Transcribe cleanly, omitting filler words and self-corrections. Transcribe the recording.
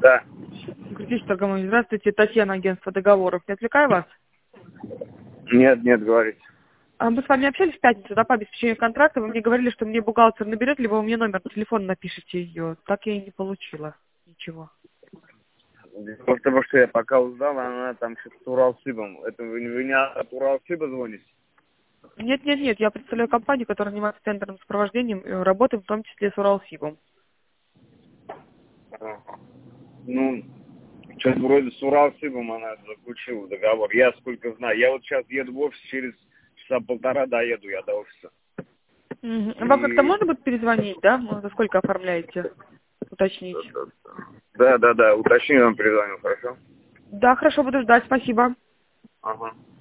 Да. Критический торговый. Здравствуйте, Татьяна, агентство договоров. Не отвлекаю вас? Нет, говорите. Мы с вами общались в пятницу, да, по обеспечению контракта. Вы мне говорили, что мне бухгалтер наберет, либо вы мне номер телефона напишите ее. Так я и не получила ничего. Потому что я пока узнал, она там что-то с Уралсибом. Это вы не от Уралсиба звоните? Нет, я представляю компанию, которая занимается тендерным сопровождением, и работаем в том числе с Уралсибом. Ну, сейчас вроде с Уралсибом она заключила договор. Я сколько знаю. Я вот сейчас еду в офис, через часа полтора доеду я до офиса. Вам как-то можно будет перезвонить, да? За сколько оформляете? Уточнить. Да. Уточни, вам перезвонил, хорошо? Да, хорошо, буду ждать, спасибо. Ага.